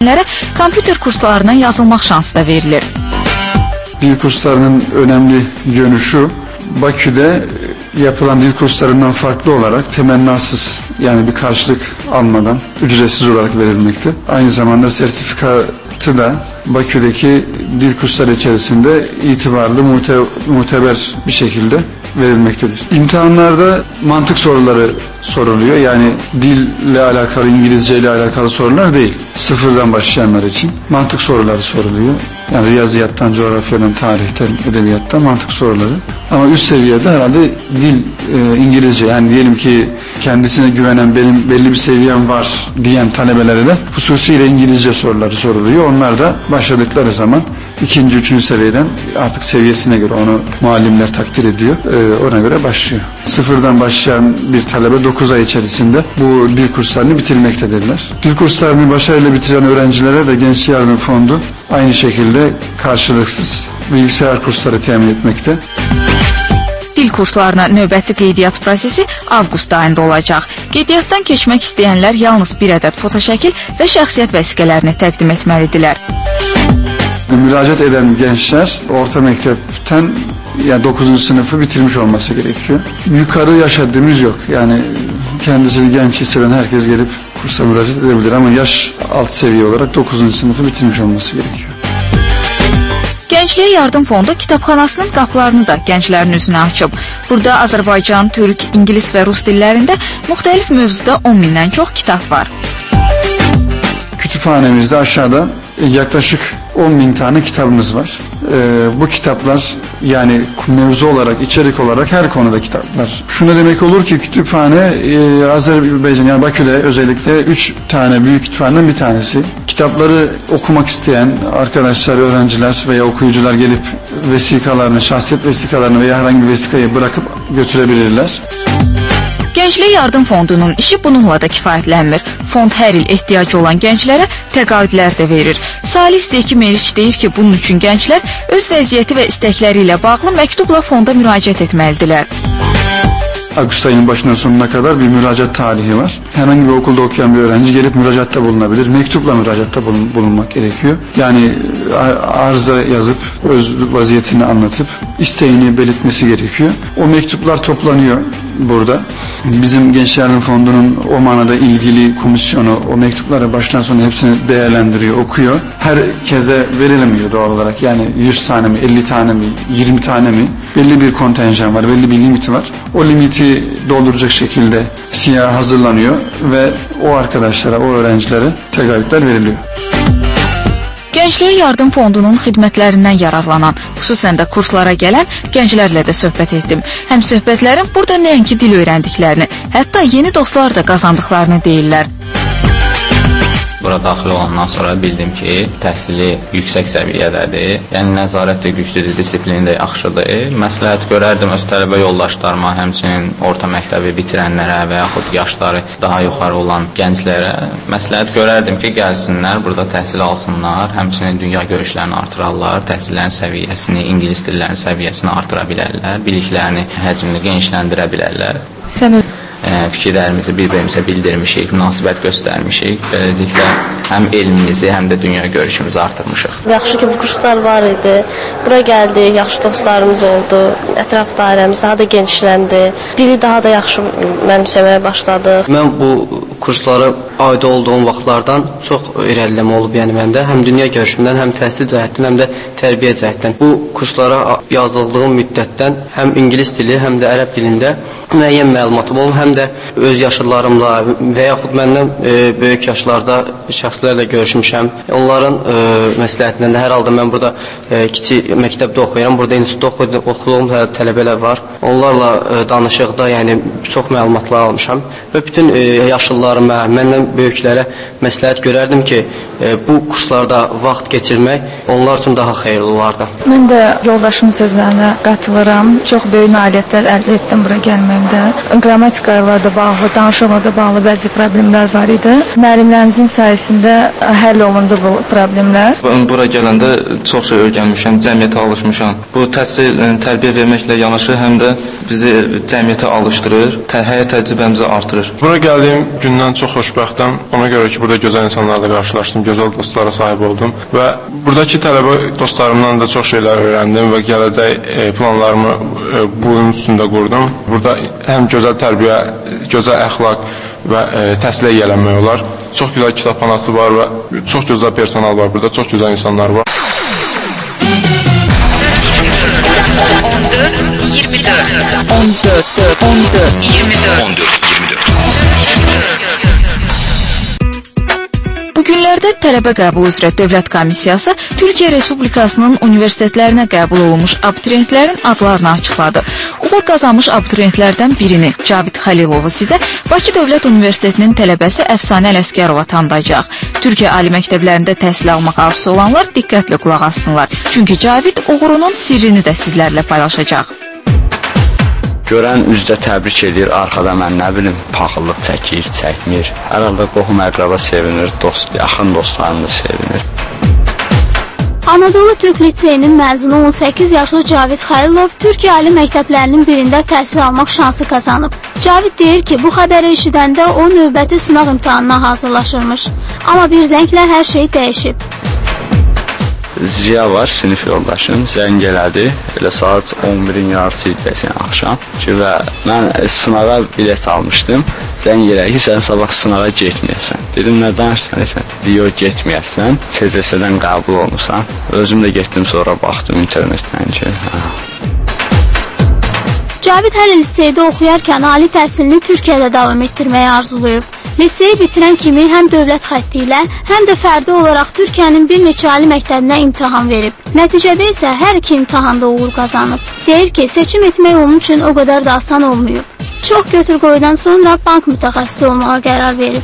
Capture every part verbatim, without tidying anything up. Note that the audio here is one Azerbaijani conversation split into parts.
müəllimlərə kompüter kurslarına yazılmaq şansı da verilir. Dil kurslarının önemli yönü şu, Bakü'de yapılan dil kurslarından farklı olarak temennasız, yani bir karşılık almadan ücretsiz olarak verilmekte. Aynı zamanda sertifikatı da Bakü'deki dil kursları içerisinde itibarlı, mute, muteber bir şekilde verilmektedir. İmtihanlarda mantık soruları soruluyor. Yani dille alakalı, İngilizce ile alakalı sorular değil. Sıfırdan başlayanlar için mantık soruları soruluyor. Yani riyaziyattan, coğrafyadan, tarihten, edebiyattan mantık soruları. Ama üst seviyede herhalde dil e, İngilizce. Yani diyelim ki kendisine güvenen, benim belli bir seviyem var diyen talebelere de hususiyle İngilizce soruları soruluyor. Onlar da başladıkları zaman ikinci, üçüncü seviyeden artık seviyesine göre onu muallimler takdir ediyor. Ee, ona göre başlıyor. Sıfırdan başlayan bir talebe dokuz ay içerisinde bu dil kurslarını bitirmektedirler. Dil kurslarını başarıyla bitiren öğrencilere de Gençlik Yardım Fondu aynı şekilde karşılıksız bilgisayar kursları temin etmekte. Dil kurslarına növbəti qeydiyyat prosesi avqust ayında olacaq. Qeydiyyatdan keçmək istəyənlər yalnız bir ədəd fotoşəkil və şəxsiyyət vəsiqələrini təqdim etməlidirlər. Müracaat eden gençler orta mektepten yani dokuzuncu sınıfı bitirmiş olması gerekiyor. Yukarı yaş haddimiz yok. Yani kendisi genç hisseden herkes gelip kursa müracaat edebilir ama yaş alt seviye olarak dokuzuncu sınıfı bitirmiş olması gerekiyor. Gəncliyə Yardım Fondu kitabxanasının qapılarını da gənclərin üzünə açıb. Burada Azərbaycan, Türk, İngilis və Rus dillərində müxtəlif mövzuda on mindən çox kitab var. Kütüphanemizde aşağıda yaklaşık on bin tane kitabımız var. Ee, bu kitaplar yani mevzu olarak, içerik olarak her konuda kitaplar. Şunu demek olur ki kütüphane e, Azerbaycan yani Bakü'de özellikle üç tane büyük kütüphaneden bir tanesi. Kitapları okumak isteyen arkadaşlar, öğrenciler veya okuyucular gelip vesikalarını, şahsiyet vesikalarını veya herhangi bir vesikayı bırakıp götürebilirler. Gənclik Yardım Fondunun işi bununla da kifayətlənmir. Fond hər il ehtiyacı olan gənclərə təqaüdlər də verir. Salih Zeki Meriç deyir ki, bunun üçün gənclər öz vəziyyəti və istəkləri ilə bağlı məktubla fonda müraciət etməlidirlər. Ağustos ayının başından sonuna kadar bir müracaat tarihi var. Herhangi bir okulda okuyan bir öğrenci gelip müracaatta bulunabilir. Mektupla müracaatta bulun, bulunmak gerekiyor. Yani arıza yazıp öz vaziyetini anlatıp isteğini belirtmesi gerekiyor. O mektuplar toplanıyor burada. Bizim Gençlik Yardım Fondu'nun o manada ilgili komisyonu o mektupları baştan sona hepsini değerlendiriyor, okuyor. Herkese verilemiyor doğal olarak. Yani yüz tane mi, elli tane mi, yirmi tane mi? Belli bir kontenjan var, belli bir limiti var. O limiti dolduracak şekilde siyah hazırlanıyor ve o arkadaşlara, o öğrencilere təqaüdlər veriliyor. Gəncliyə Yardım Fondunun xidmətlərindən yararlanan, xüsusən də kurslara gələn gənclərlə də söhbət etdim. Həm söhbətlərim burada nəinki dil öyrəndiklərini, hətta yeni dostlar da qazandıqlarını deyirlər. Bura daxil olandan sonra bildim ki, təhsili yüksək səviyyədədir. Yəni, nəzarət də güclüdür, disiplini də yaxşıdır. Məsləhət görərdim öz tələbə yoldaşlarıma, həmçinin orta məktəbi bitirənlərə və yaxud yaşları daha yuxarı olan gənclərə məsləhət görərdim ki, gəlsinlər, burada təhsil alsınlar, həmçinin dünya görüşlərini artırarlar, təhsillərin səviyyəsini, ingilis dillərinin səviyyəsini artıra bilərlər, biliklərini, həcmini genişləndirə bilərlər. Sən fikirlərimizi bir-birimizə bildirmişik, münasibət göstərmişik. Beləliklə, həm elmimizi, həm də dünya görüşümüzü artırmışıq. Yaxşı ki, bu kurslar var idi. Bura gəldik, yaxşı dostlarımız oldu. Ətraf dairəmiz daha da genişləndi. Dili daha da yaxşı mənimsəməyə başladıq. Mən bu kurslara aid olduğum vaxtlardan çox irəliləmə olub, yəni məndə həm dünya görüşümdən, həm təhsil cəhətdən, həm də tərbiyə cəhətdən. Bu kurslara yazıldığım müddətdən həm ingilis dili, həm də ərəb dilində müəyyən məlumatım olub, həm də öz yaşlılarımla və yaxud məndən e, böyük yaşlarda şəxslərlə görüşmüşəm. Onların e, məsləhətindən də hər halda mən burada e, kiçik məktəbdə oxuyuram, burada institutda oxuduğum tələbələr var. Onlarla e, danışıqda yəni çox məlumatlar almışam və bütün e, yaşlılarıma, məndən böyüklərə məsləhət görərdim ki, e, bu kurslarda vaxt keçirmək onlar üçün daha xeyirli olardı. Mən də yoldaşımın sözlərinə qatılıram. Çox böyük nailiyyətlər əldə etdim bura gəlməyimdə. Qrammatika ilə də bağlı, danışıqla da bağlı bəzi problemlər var idi. Müəllimlərimizin sayəsində həll olundu bu problemlər. Bura gələndə çox şey öyrənmişəm, cəmiyyətə alışmışam. Bu təhsil, tərbiyə verməklə yanaşı həm də bizi cəmiyyətə alışdırır, həyat təcrübəmizi artırır. Bura gəldiyim gündən Özümdən çox xoşbəxtəm. Ona görə ki, burada gözəl insanlarla qarşılaşdım, gözəl dostlara sahib oldum və buradakı tələbə dostlarımdan da çox şeylər öyrəndim və gələcək planlarımı bunun üstündə qurdum. Burada həm gözəl tərbiyə, gözəl əxlaq və təhsilə yiyələnmək olar. Çox gözəl kitabxanası var və çox gözəl personal var burada, çox gözəl insanlar var. on dörd iyirmi dörd on dörd on dörd iyirmi dörd on dörd iyirmi dörd Bu günlərdə tələbə qəbulu üzrə Dövlət Komissiyası Türkiyə Respublikasının universitetlərinə qəbul olunmuş abituriyentlərin adlarını açıqladı. Uğur qazanmış abituriyentlərdən birini, Cavid Xəlilovu sizə Bakı Dövlət Universitetinin tələbəsi Əfsanə Ələsgərova tanıdacaq. Türkiyə ali məktəblərində təhsil almaq arzusu olanlar diqqətlə qulaq assınlar. Çünki Cavid uğurunun sirrini də sizlərlə paylaşacaq. Görən üzdə təbrik edir, arxada mən nə bilim, paxıllıq çəkir, çəkmir. Hər halda qohum əqraba sevinir, dost, yaxın dostlarım da sevinir. Anadolu Türk Liseyinin məzunu on səkkiz yaşlı Cavid Xəlilov Türkiyə ali məktəblərinin birində təhsil almaq şansı qazanıb. Cavid deyir ki, bu xəbəri eşidəndə o növbəti sınaq imtahanına hazırlaşırmış. Amma bir zənglə hər şey dəyişib. Ziya var, sinif yoldaşım, zəng elədi, elə saat on birin yarısı idi desən axşam ki, və mən sınağa bilet almışdım, zəng elədi ki, sən sabah sınağa getməyəsən. Dedim, nə danışsan, desən, diyor, getməyəsən, T C S-dən qəbul olmuşsan. Özüm də getdim, sonra baxdım internetdən ki, hə. Cavid hələ liseydə oxuyarkən ali təhsilini Türkiyədə davam etdirməyi arzulayıb. Liseyi bitirən kimi həm dövlət xətti ilə, həm də fərdi olaraq Türkiyənin bir neçə ali məktəbinə imtahan verib. Nəticədə isə hər iki imtahanda uğur qazanıb. Deyir ki, seçim etmək onun üçün o qədər da asan olmayıb. Çox götür-qoydan sonra bank mütəxəssisi olmağa qərar verib.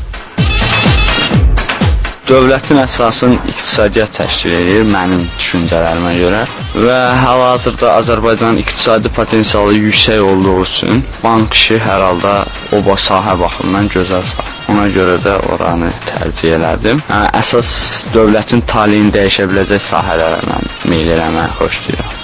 Dövlətin əsasını iqtisadiyyat təşkil edir mənim düşüncələrimə görə və hal-hazırda Azərbaycanın iqtisadi potensialı yüksək olduğu üçün bank işi hər halda o sahə baxımından gözəl sahə. Ona görə də oranı tərcih elədim. Yəni, əsas dövlətin taleyini dəyişə biləcək sahələrə mən meyl eləməyi xoşlayıram.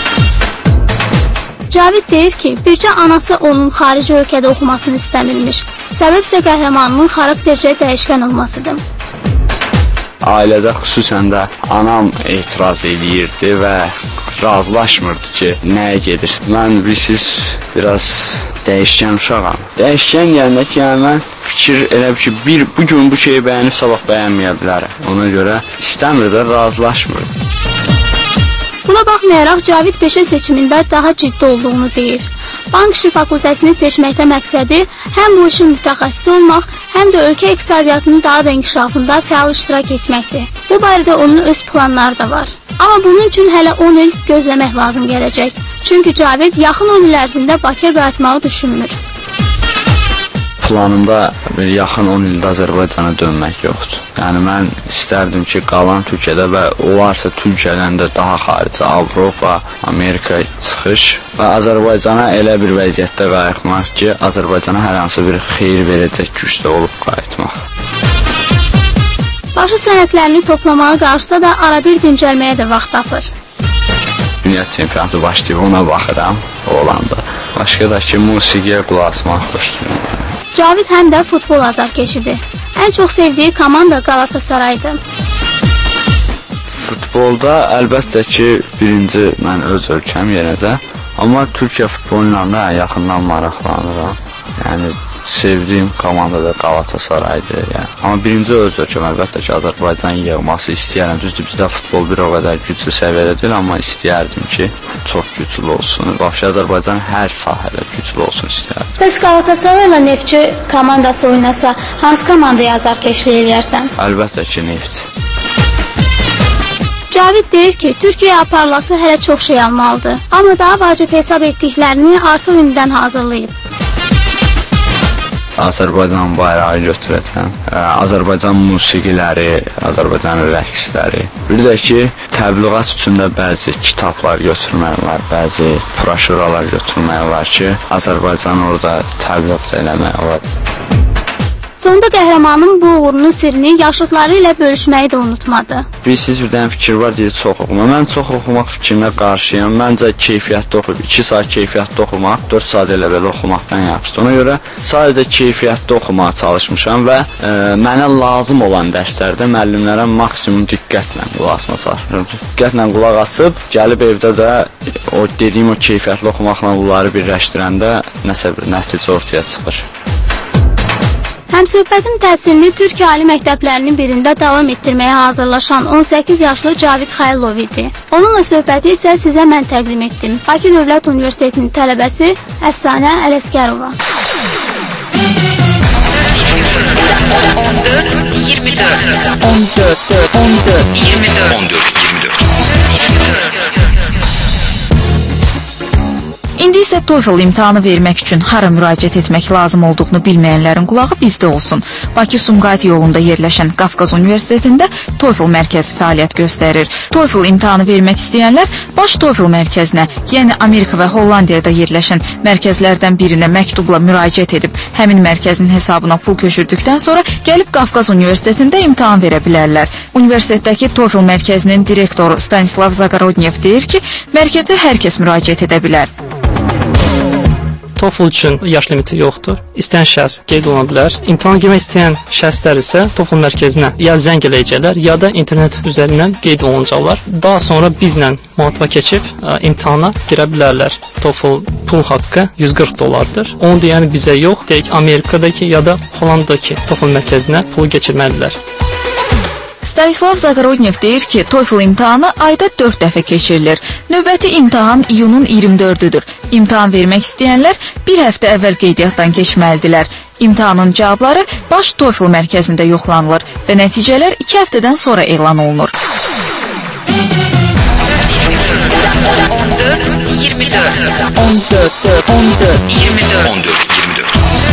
Cavid deyir ki, bircə anası onun xarici ölkədə oxumasını istəmirmiş. Səbəb isə qəhrəmanının xaraktercə dəyişkən olmasıdır. Ailədə xüsusən də anam etiraz edirdi və razılaşmırdı ki, nəyə gedir. Mən bilirsiniz, biraz dəyişkən uşağam. Dəyişkən gəlində ki, yəni mən fikir elə ki, bir, bugün bu şeyi bəyənib, sabah bəyənməyə bilərəm. Ona görə istəmir də, razılaşmırdı. Buna baxmayaraq, Cavid peşə seçimində daha ciddi olduğunu deyir. Bank işi fakültəsini seçməkdə məqsədi həm bu işin mütəxəssisi olmaq, həm də ölkə iqtisadiyyatının daha da inkişafında fəal iştirak etməkdir. Bu barədə onun öz planları da var. Amma bunun üçün hələ on il gözləmək lazım gələcək. Çünki Cavid yaxın on il ərzində Bakıya qayıtmağı düşünmür. Planımda bir yaxın on ildə Azərbaycana dönmək yoxdur. Yəni mən istərdim ki, qalan Türkiyədə və olarsa Türkiyədən də daha xarici, Avropa, Amerika çıxış və Azərbaycana elə bir vəziyyətdə qayıtmaq ki, Azərbaycana hər hansı bir xeyir verəcək gücdə olub qayıtmaq. Başı sənədlərini toplamağa qarşısa da ara bir dincəlməyə də vaxt tapır. Dünya çempionatı başlayıb ona baxıram, olanda. Başqa da ki, musiqiyə qulaq asmaq xoşlayıram. Cavid həm də futbol azarkeşidir. Ən çox sevdiyi komanda Qalatasaraydır. Futbolda əlbəttə ki, birinci mən öz ölkəm yenədə, amma Türkiyə futboluyla da yaxından maraqlanıram. Yəni, sevdiyim komanda da Qalatasaraydır. Yəni. Amma birinci öz ölkəm əlbəttə ki, Azərbaycan yığması istəyərəm. Düzdür, bizdə futbol bir o qədər güclü səviyyədə deyil, amma istəyərdim ki, çox güclü olsun. Vəbşə Azərbaycan hər sahədə güclü olsun istəyərdim. Bəs Qalatasarayla Neftçi komandası oynasa, hansı komandaya azarkeşlik eləyərsən? Əlbəttə ki, Neftçi. Cavid deyir ki, Türkiyəyə aparılası hələ çox şey almalıdır. Amma daha vacib hesab etdiklərini artıq indidən hazırlayıb. Azərbaycan bayrağı götürəcəm, Azərbaycan musiqiləri, Azərbaycan rəqsləri. Bir də ki, təbliğat üçün də bəzi kitablar götürmək var, bəzi broşuralar götürmək var ki, Azərbaycanı orada təbliğat eləmək var. Sonda qəhrəmanın bu uğurunun sirrini yaşlıqları ilə bölüşməyi də unutmadı. Bilirsiniz, bir dənə fikir var, deyir çox oxuma. Mən çox oxumaq fikrinə qarşıyam. Məncə keyfiyyətli oxuyub, iki saat keyfiyyətli oxumaq, dörd saat elə belə oxumaqdan yaxşıdır. Ona görə sadəcə keyfiyyətli oxumağa çalışmışam və e, mənə lazım olan dərslərdə müəllimlərə maksimum diqqətlə qulaq asmağa çalışmışam. Diqqətlə qulaq asıb, gəlib evdə də o dediyim o keyfiyyətli oxumaqla bunları birləşdirəndə nəsə bir nəticə ortaya çıxır. Həmsöhbətin təhsilini Türkiyə ali məktəblərinin birində davam etdirməyə hazırlaşan on səkkiz yaşlı Cavid Xaylov idi. Onunla söhbəti isə sizə mən təqdim etdim. Bakı Dövlət Universitetinin tələbəsi Əfsanə Ələskərova. on dörd iyirmi dörd on dörd on dörd iyirmi dörd on dörd iyirmi dörd İndi isə TOEFL imtahanı vermək üçün hara müraciət etmək lazım olduğunu bilməyənlərin qulağı bizdə olsun. Bakı-Sumqayıt yolunda yerləşən Qafqaz Universitetində TOEFL mərkəzi fəaliyyət göstərir. TOEFL imtahanı vermək istəyənlər baş TOEFL mərkəzinə, yəni Amerika və Hollandiyada yerləşən mərkəzlərdən birinə məktubla müraciət edib, həmin mərkəzin hesabına pul köçürdükdən sonra gəlib Qafqaz Universitetində imtahan verə bilərlər. Universitetdəki TOEFL mərkəzinin direktoru Stanislav Zagorodnyev deyir ki, mərkəzə hər kəs müraciət edə bilər. TOEFL üçün yaş limiti yoxdur. İstəyən şəxs qeyd oluna bilər. İmtahana girmək istəyən şəxslər isə TOEFL mərkəzinə ya zəng eləyəcəklər, ya da internet üzərindən qeyd olunacaqlar. Daha sonra bizlə mühatibə keçib ə, imtahana girə bilərlər. TOEFL pul haqqı yüz qırx dollardır. Onu da yəni bizə yox, deyək Amerikadakı ya da Hollandakı TOEFL mərkəzinə pulu keçirməlidirlər. Stanislav Zagorodnyev deyir ki, TOEFL imtahanı ayda dörd dəfə keçirilir. Növbəti imtahan iyunun iyirmi dördüdür. İmtahan vermək istəyənlər bir həftə əvvəl qeydiyyatdan keçməlidirlər. İmtahanın cavabları baş TOEFL mərkəzində yoxlanılır və nəticələr iki həftədən sonra elan olunur. on dörd iyirmi dörd on dörd on dörd iyirmi dörd on dörd iyirmi dörd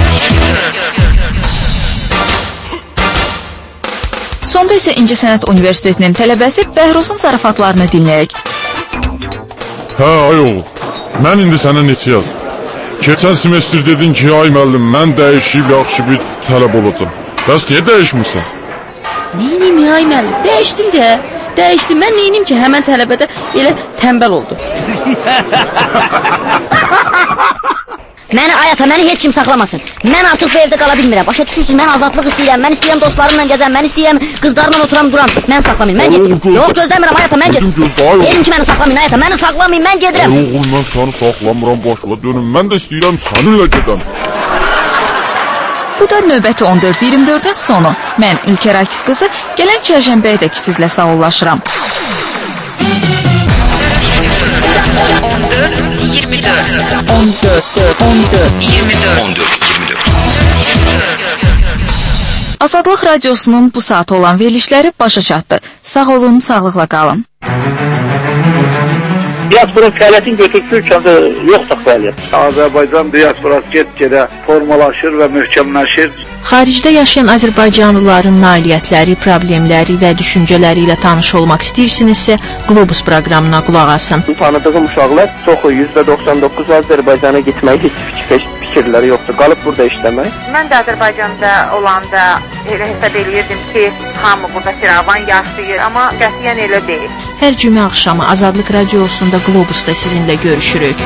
Sonda isə İncəsənət Universitetinin tələbəsi Bəhruzun zarafatlarını dinləyək. Hə, ay oğul, mən indi sənə neçə yazdım? Keçən semestr dedin ki, ay müəllim, mən dəyişib yaxşı bir tələb olacam. Bəs niyə dəyişmirsən? Neynim ya, ay müəllim, dəyişdim də. Dəyişdim, mən neynim ki, həmən tələbədə elə tənbəl oldu. Məni ayata, məni heç kim saxlamasın. Mən artıq bu evdə qala bilmirəm. Başa düşürsün, mən azadlıq istəyirəm. Mən istəyirəm dostlarımla gəzəm, mən istəyirəm qızlarla oturam duram. Mən saxlamayın, mən gedirəm. Yox, gözləmirəm ayata, mən gedirəm. Dedim ki, məni saxlamayın ayata, məni saxlamayın, mən gedirəm. Oğul, mən səni saxlamıram, başla dönüm. Mən də istəyirəm səninlə gedəm. Bu da növbəti on dörd iyirmi dördün sonu. Mən İlker Akif qızı gələn çərşənbəyədək sizlə sağollaşıram. on dörd iyirmi dörd on dörd on dörd iyirmi dörd on dörd iyirmi dörd Azadlıq Radiosunun bu saata olan verilişləri başa çatdı. Sağ olun, sağlıqla qalın. Diasporun fəaliyyətin götürücü ölkəmdə yoxdur fəaliyyət. Azərbaycan diasporası get-gedə formalaşır və möhkəmləşir. Xaricdə yaşayan Azərbaycanlıların nailiyyətləri, problemləri və düşüncələri ilə tanış olmaq istəyirsinizsə, Globus proqramına qulaq asın. Tanıdığım uşaqlar çoxu yüzdə doxsan doqquz Azərbaycana getməyi heç fikir, fikirləri yoxdur. Qalıb burada işləmək. Mən də Azərbaycanda olanda elə hesab eləyirdim ki, hamı burada firavan yaşayır, amma qətiyyən elə deyil. Hər cümə axşamı Azadlıq Radiosunda Globusda sizinlə görüşürük.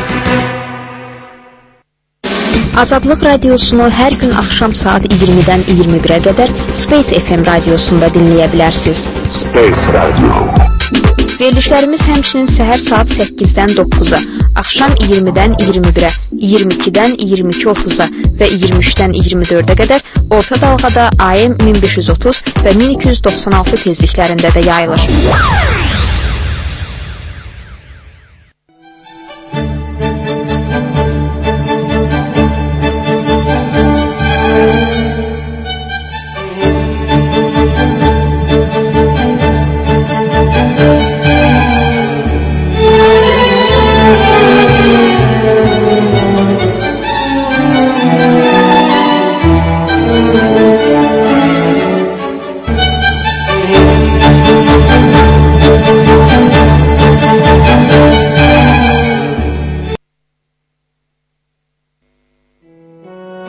Azadlıq Radiosunu hər gün axşam saat iyirmidən iyirmi birə qədər Space F M radiosunda dinləyə bilərsiniz. Space Radio. Verilişlərimiz həmçinin səhər saat səkkizdən doqquza, axşam iyirmidən iyirmi birə, iyirmi ikidən iyirmi iki otuz'a və iyirmi üçdən iyirmi dördə qədər orta dalğada A M min beş yüz otuz və min iki yüz doxsan altı tezliklərində də yayılır.